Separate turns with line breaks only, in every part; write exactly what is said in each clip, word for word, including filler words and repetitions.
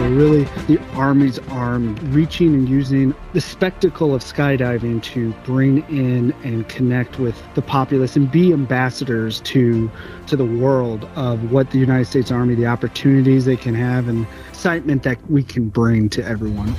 We're really the Army's arm, reaching and using the spectacle of skydiving to bring in and connect with the populace and be ambassadors to to the world of what the United States Army, the opportunities they can have, and excitement that we can bring to everyone.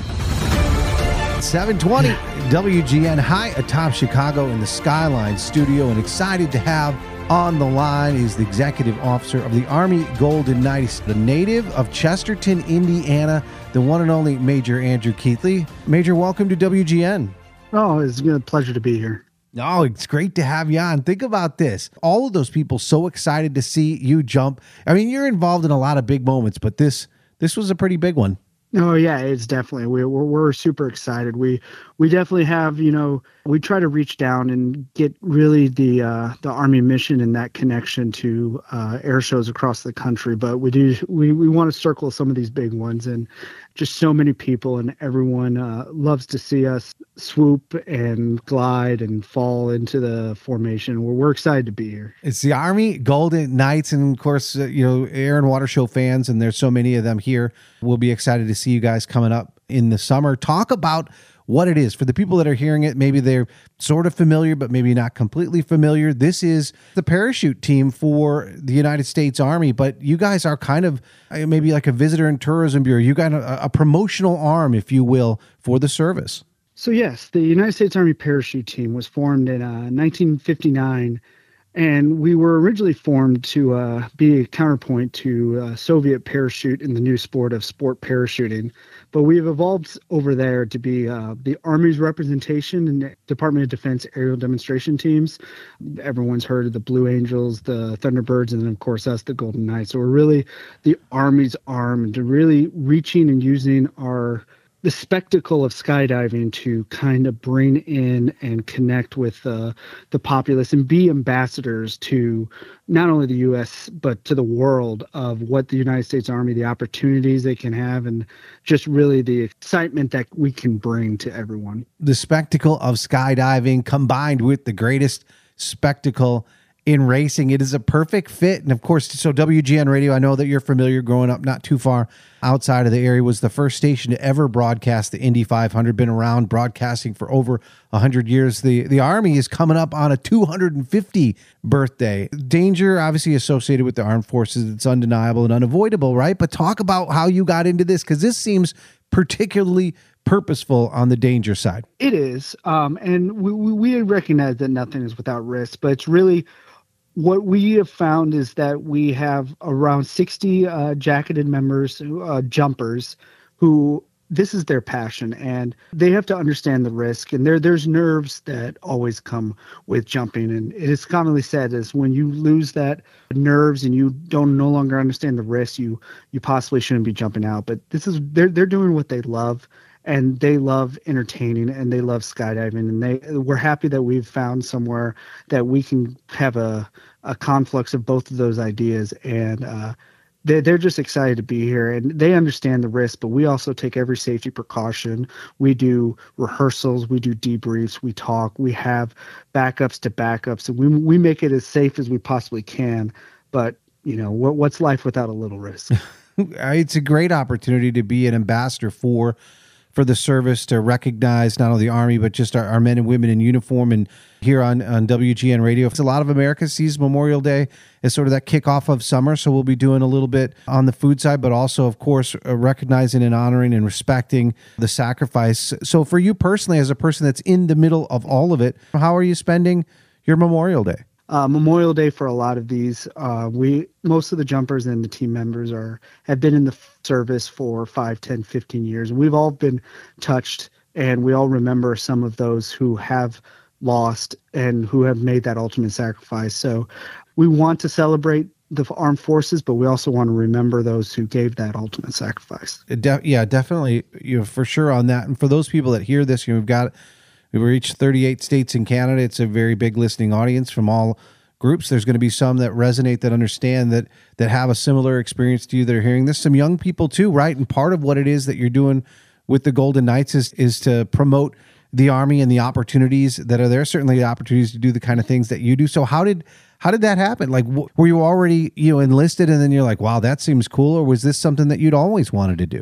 seven twenty W G N high atop Chicago in the Skyline studio, and excited to have on the line is the executive officer of the Army Golden Knights, the native of Chesterton, Indiana, the one and only Major Andrew Keithley. Major, welcome to W G N.
Oh, it's been a pleasure to be here.
Oh, it's great to have you on. Think about this. All of those people so excited to see you jump. I mean, you're involved in a lot of big moments, but this this was a pretty big one.
Oh yeah, it's definitely we we're, we're super excited. We we definitely have, you know, we try to reach down and get really the uh, the Army mission and that connection to uh, air shows across the country. But we do we we want to circle some of these big ones, and just so many people and everyone uh, loves to see us swoop and glide and fall into the formation. We're we're excited to be here.
It's the Army Golden Knights, and of course, uh, you know, air and water show fans, and there's so many of them here. We'll be excited to see you guys coming up in the summer. Talk about what it is for the people that are hearing it. Maybe they're sort of familiar, but maybe not completely familiar. This is the parachute team for the United States Army, but you guys are kind of uh, maybe like a visitor and tourism bureau. You got a, a promotional arm, if you will, for the service.
So yes, the United States Army parachute team was formed in uh, nineteen fifty-nine. And we were originally formed to uh, be a counterpoint to uh, Soviet parachute in the new sport of sport parachuting. But we've evolved over there to be uh, the Army's representation in the Department of Defense aerial demonstration teams. Everyone's heard of the Blue Angels, the Thunderbirds, and then, of course, us, the Golden Knights. So we're really the Army's arm to really reaching and using our the spectacle of skydiving to kind of bring in and connect with uh, the populace and be ambassadors to not only the U S but to the world of what the United States Army, the opportunities they can have, and just really the excitement that we can bring to everyone.
The spectacle of skydiving combined with the greatest spectacle in racing. It is a perfect fit. And of course, so W G N Radio, I know that you're familiar growing up not too far outside of the area, was the first station to ever broadcast the Indy five hundred, been around broadcasting for over one hundred years. The the Army is coming up on a two hundred fifty birthday. Danger obviously associated with the armed forces. It's undeniable and unavoidable, right? But talk about how you got into this, because this seems particularly purposeful on the danger side.
It is. Um, and we, we, we recognize that nothing is without risk, but it's really what we have found is that we have around sixty uh, jacketed members, uh, jumpers, who this is their passion, and they have to understand the risk. And there, there's nerves that always come with jumping. And it is commonly said is when you lose that nerves and you don't no longer understand the risk, you you possibly shouldn't be jumping out. But this is they're they're doing what they love. And they love entertaining, and they love skydiving, and they we're happy that we've found somewhere that we can have a, a conflux of both of those ideas. And uh, they they're just excited to be here, and they understand the risk. But we also take every safety precaution. We do rehearsals, we do debriefs, we talk, we have backups to backups, and we we make it as safe as we possibly can. But you know what what's life without a little risk?
It's a great opportunity to be an ambassador for. for the service, to recognize not only the Army, but just our, our men and women in uniform. And here on, on W G N Radio, it's a lot of America sees Memorial Day as sort of that kickoff of summer. So we'll be doing a little bit on the food side, but also, of course, uh, recognizing and honoring and respecting the sacrifice. So for you personally, as a person that's in the middle of all of it, how are you spending your Memorial Day?
Uh, Memorial Day for a lot of these, uh, we most of the jumpers and the team members are have been in the service for five, ten, fifteen years. And we've all been touched, and we all remember some of those who have lost and who have made that ultimate sacrifice. So we want to celebrate the armed forces, but we also want to remember those who gave that ultimate sacrifice.
De- yeah, definitely, you know, for sure on that. And for those people that hear this, you know, we've got We've reached thirty-eight states in Canada. It's a very big listening audience from all groups. There's going to be some that resonate, that understand, that that have a similar experience to you that are hearing this. Some young people too, right? And part of what it is that you're doing with the Golden Knights is, is to promote the Army and the opportunities that are there. Certainly the opportunities to do the kind of things that you do. So how did how did that happen? Like, w- were you already, you know, enlisted and then you're like, wow, that seems cool? Or was this something that you'd always wanted to do?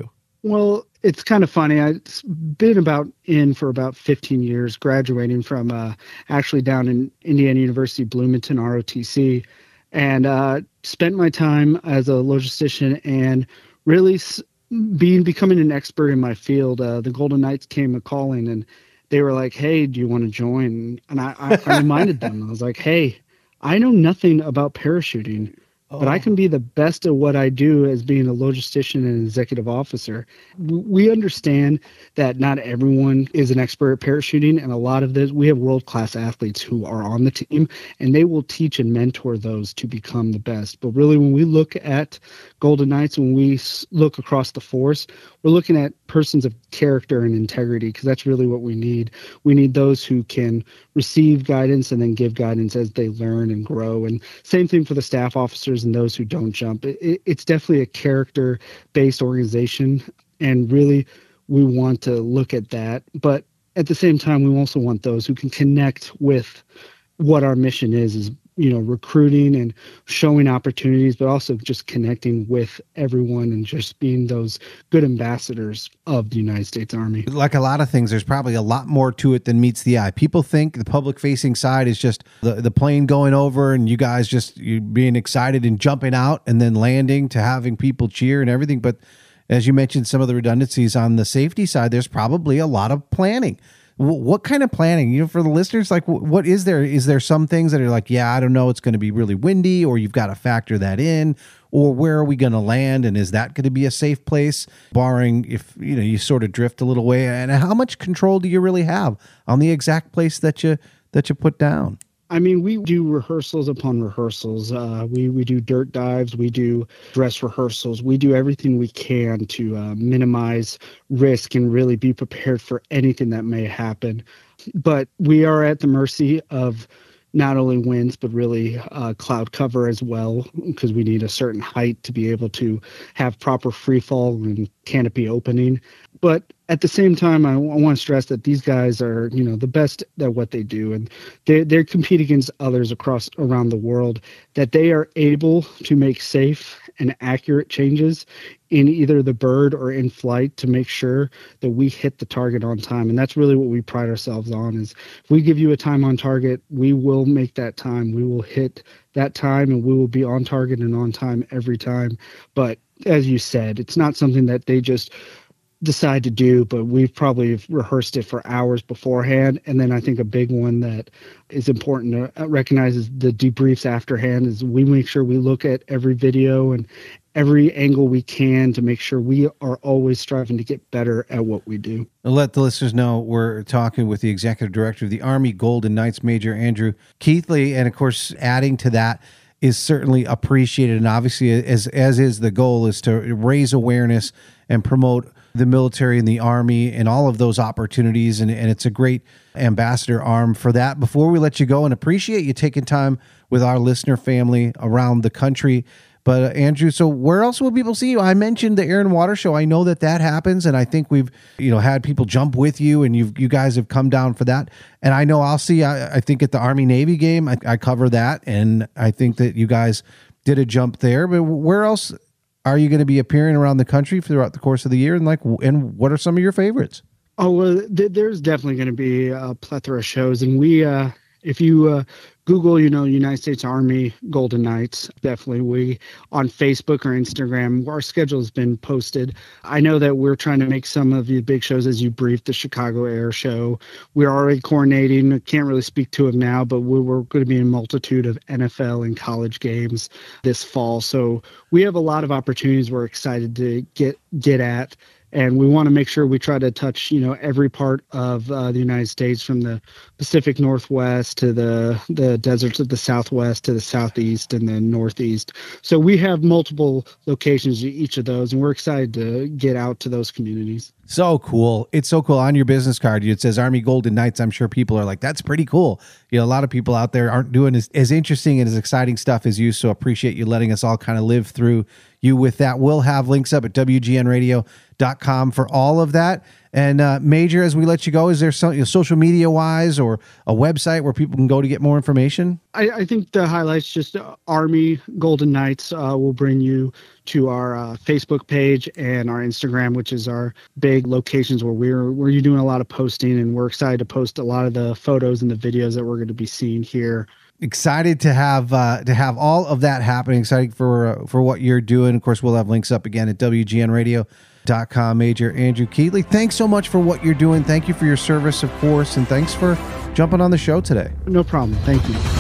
Well, it's kind of funny. I've been about in for about fifteen years, graduating from uh, actually down in Indiana University, Bloomington, R O T C, and uh, spent my time as a logistician and really s- being becoming an expert in my field. Uh, the Golden Knights came a calling, and they were like, "Hey, do you want to join?" And I, I, I reminded them, I was like, "Hey, I know nothing about parachuting." But I
Oh.
can be the best at what I do as being a logistician and executive officer. W- We understand that not everyone is an expert at parachuting, and a lot of this, we have world-class athletes who are on the team, and they will teach and mentor those to become the best. But really, when we look at Golden Knights, when we s- look across the force, we're looking at persons of character and integrity, because that's really what we need. We need those who can receive guidance and then give guidance as they learn and grow. And same thing for the staff officers and those who don't jump. It, it, it's definitely a character-based organization, and really, we want to look at that. But at the same time, we also want those who can connect with what our mission is is you know recruiting and showing opportunities, but also just connecting with everyone and just being those good ambassadors of the United States Army.
Like a lot of things, there's probably a lot more to it than meets the eye. People think the public facing side is just the, the plane going over and you guys just you being excited and jumping out and then landing to having people cheer and everything. But as you mentioned, some of the redundancies on the safety side, there's probably a lot of planning. Wh- What kind of planning, you know, for the listeners, like wh- what is there? Is there some things that are like, yeah, I don't know, it's going to be really windy, or you've got to factor that in, or where are we going to land? And is that going to be a safe place, barring if, you know, you sort of drift a little way? And how much control do you really have on the exact place that you, that you put down?
I mean, we do rehearsals upon rehearsals. Uh, we we do dirt dives. We do dress rehearsals. We do everything we can to uh, minimize risk and really be prepared for anything that may happen. But we are at the mercy of not only winds, but really uh, cloud cover as well, because we need a certain height to be able to have proper free fall and canopy opening. But at the same time, I, w- I want to stress that these guys are, you know, the best at what they do, and they they compete against others across around the world. That they are able to make safe and accurate changes in either the bird or in flight to make sure that we hit the target on time. And that's really what we pride ourselves on. Is if we give you a time on target, we will make that time. We will hit that time, and we will be on target and on time every time. But as you said, it's not something that they just decide to do, but we've probably rehearsed it for hours beforehand. And then I think a big one that is important to recognize is the debriefs afterhand. Is we make sure we look at every video and every angle we can to make sure we are always striving to get better at what we do.
I'll let the listeners know we're talking with the executive director of the Army Golden Knights, Major Andrew Keithley. And of course, adding to that is certainly appreciated. And obviously, as, as is the goal, is to raise awareness and promote the military and the Army and all of those opportunities. And, and it's a great ambassador arm for that. Before we let you go, and appreciate you taking time with our listener family around the country. But uh, Andrew, so where else will people see you? I mentioned the Air and Water Show. I know that that happens, and I think we've, you know, had people jump with you, and you you guys have come down for that. And I know I'll see. I, I think at the Army Navy game, I, I cover that, and I think that you guys did a jump there. But where else are you going to be appearing around the country throughout the course of the year? And like, and what are some of your favorites?
Oh, well, th- there's definitely going to be a plethora of shows. And we, uh, if you uh, Google, you know, United States Army Golden Knights, definitely we on Facebook or Instagram, our schedule has been posted. I know that we're trying to make some of the big shows, as you briefed, the Chicago Air Show. We're already coordinating. I can't really speak to them now, but we we're going to be in a multitude of N F L and college games this fall. So we have a lot of opportunities we're excited to get get at. And we want to make sure we try to touch, you know, every part of uh, the United States, from the Pacific Northwest to the the deserts of the Southwest to the Southeast and the Northeast. So we have multiple locations in each of those, and we're excited to get out to those communities.
So cool. It's so cool. On your business card, it says Army Golden Knights. I'm sure people are like, that's pretty cool. You know, a lot of people out there aren't doing as, as interesting and as exciting stuff as you. So appreciate you letting us all kind of live through you with that. We'll have links up at W G N radio dot com for all of that. And uh, Major, as we let you go, is there some, you know, social media wise or a website where people can go to get more information?
I, I think the highlights, just uh, Army Golden Knights uh, will bring you to our uh, Facebook page and our Instagram, which is our big locations where we're where you're doing a lot of posting, and we're excited to post a lot of the photos and the videos that we're going to be seeing here.
Excited to have uh, to have all of that happening. Excited for uh, for what you're doing. Of course, we'll have links up again at W G N radio dot com. Major Andrew Keatley, thanks so much for what you're doing. Thank you for your service, of course, and thanks for jumping on the show today.
No problem. Thank you.